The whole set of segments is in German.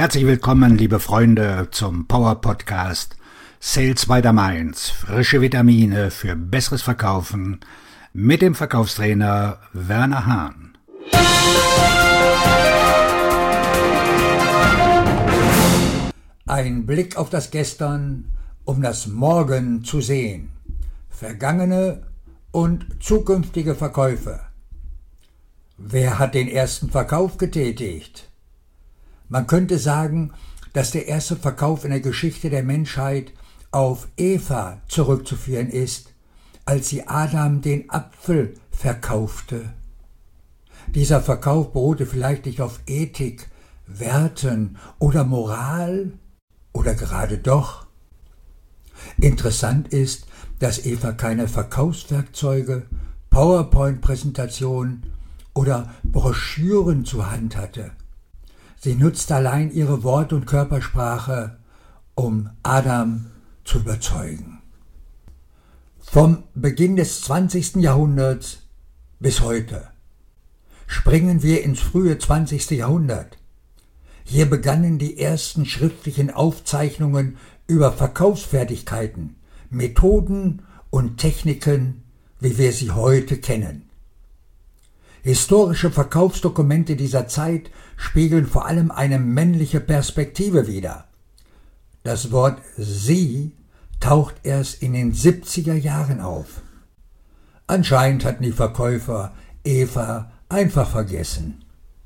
Herzlich willkommen, liebe Freunde, zum Power Podcast Sales by the Mainz. Frische Vitamine für besseres Verkaufen mit dem Verkaufstrainer Werner Hahn. Ein Blick auf das Gestern, um das Morgen zu sehen. Vergangene und zukünftige Verkäufe. Wer hat den ersten Verkauf getätigt? Man könnte sagen, dass der erste Verkauf in der Geschichte der Menschheit auf Eva zurückzuführen ist, als sie Adam den Apfel verkaufte. Dieser Verkauf beruhte vielleicht nicht auf Ethik, Werten oder Moral, oder gerade doch. Interessant ist, dass Eva keine Verkaufswerkzeuge, PowerPoint-Präsentationen oder Broschüren zur Hand hatte. Sie nutzte allein ihre Wort- und Körpersprache, um Adam zu überzeugen. Vom Beginn des 20. Jahrhunderts bis heute springen wir ins frühe 20. Jahrhundert. Hier begannen die ersten schriftlichen Aufzeichnungen über Verkaufsfertigkeiten, Methoden und Techniken, wie wir sie heute kennen. Historische Verkaufsdokumente dieser Zeit spiegeln vor allem eine männliche Perspektive wider. Das Wort Sie taucht erst in den 70er Jahren auf. Anscheinend hatten die Verkäufer Eva einfach vergessen.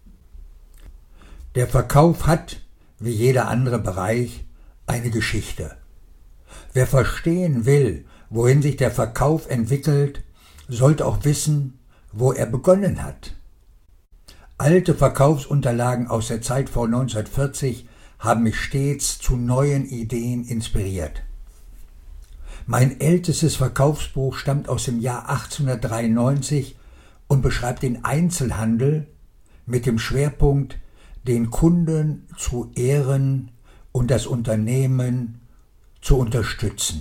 Der Verkauf hat, wie jeder andere Bereich, eine Geschichte. Wer verstehen will, wohin sich der Verkauf entwickelt, sollte auch wissen, wo er begonnen hat. Alte Verkaufsunterlagen aus der Zeit vor 1940 haben mich stets zu neuen Ideen inspiriert. Mein ältestes Verkaufsbuch stammt aus dem Jahr 1893 und beschreibt den Einzelhandel mit dem Schwerpunkt, den Kunden zu ehren und das Unternehmen zu unterstützen.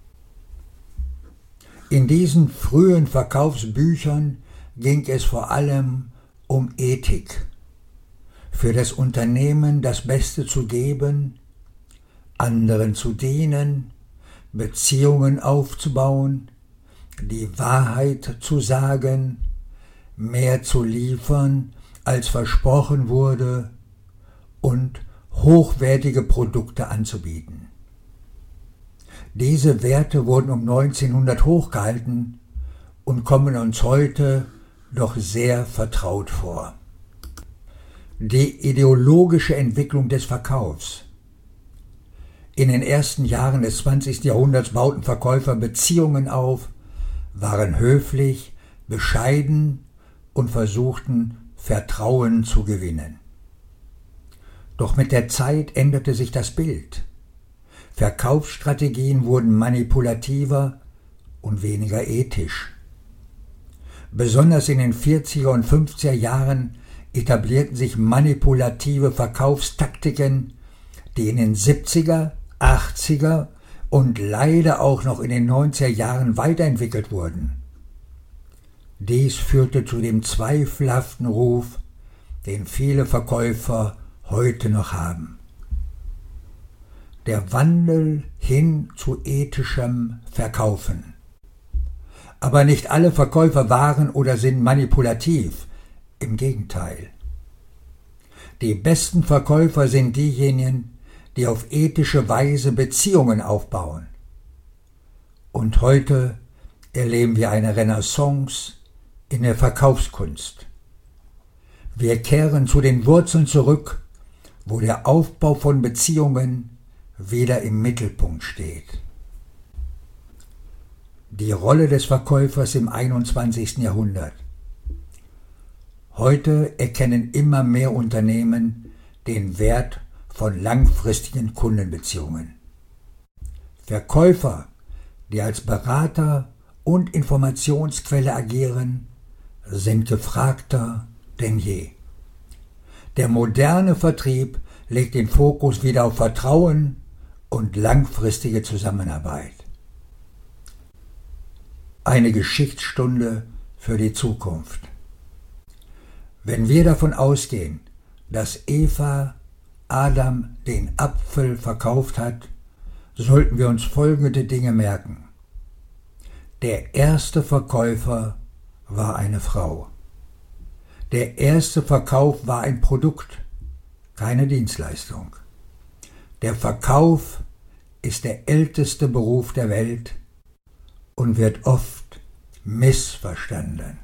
In diesen frühen Verkaufsbüchern ging es vor allem um Ethik, für das Unternehmen das Beste zu geben, anderen zu dienen, Beziehungen aufzubauen, die Wahrheit zu sagen, mehr zu liefern, als versprochen wurde, und hochwertige Produkte anzubieten. Diese Werte wurden um 1900 hochgehalten und kommen uns heute doch sehr vertraut vor. Die ideologische Entwicklung des Verkaufs. In den ersten Jahren des 20. Jahrhunderts bauten Verkäufer Beziehungen auf, waren höflich, bescheiden und versuchten, Vertrauen zu gewinnen. Doch mit der Zeit änderte sich das Bild. Verkaufsstrategien wurden manipulativer und weniger ethisch. Besonders in den 40er und 50er Jahren etablierten sich manipulative Verkaufstaktiken, die in den 70er, 80er und leider auch noch in den 90er Jahren weiterentwickelt wurden. Dies führte zu dem zweifelhaften Ruf, den viele Verkäufer heute noch haben. Der Wandel hin zu ethischem Verkaufen. Aber nicht alle Verkäufer waren oder sind manipulativ, im Gegenteil. Die besten Verkäufer sind diejenigen, die auf ethische Weise Beziehungen aufbauen. Und heute erleben wir eine Renaissance in der Verkaufskunst. Wir kehren zu den Wurzeln zurück, wo der Aufbau von Beziehungen wieder im Mittelpunkt steht. Die Rolle des Verkäufers im 21. Jahrhundert. Heute erkennen immer mehr Unternehmen den Wert von langfristigen Kundenbeziehungen. Verkäufer, die als Berater und Informationsquelle agieren, sind gefragter denn je. Der moderne Vertrieb legt den Fokus wieder auf Vertrauen und langfristige Zusammenarbeit. Eine Geschichtsstunde für die Zukunft. Wenn wir davon ausgehen, dass Eva Adam den Apfel verkauft hat, sollten wir uns folgende Dinge merken. Der erste Verkäufer war eine Frau. Der erste Verkauf war ein Produkt, keine Dienstleistung. Der Verkauf ist der älteste Beruf der Welt und wird oft missverstanden.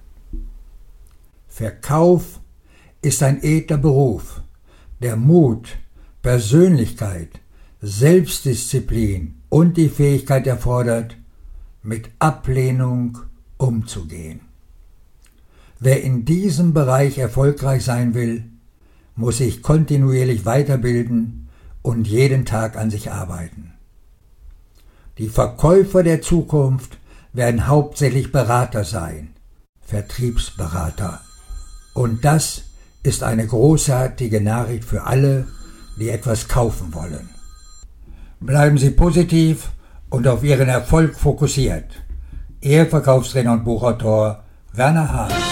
Verkauf ist ein edler Beruf, der Mut, Persönlichkeit, Selbstdisziplin und die Fähigkeit erfordert, mit Ablehnung umzugehen. Wer in diesem Bereich erfolgreich sein will, muss sich kontinuierlich weiterbilden und jeden Tag an sich arbeiten. Die Verkäufer der Zukunft werden hauptsächlich Berater sein, Vertriebsberater. Und das ist eine großartige Nachricht für alle, die etwas kaufen wollen. Bleiben Sie positiv und auf Ihren Erfolg fokussiert. Ihr Verkaufstrainer und Buchautor Werner Hahn.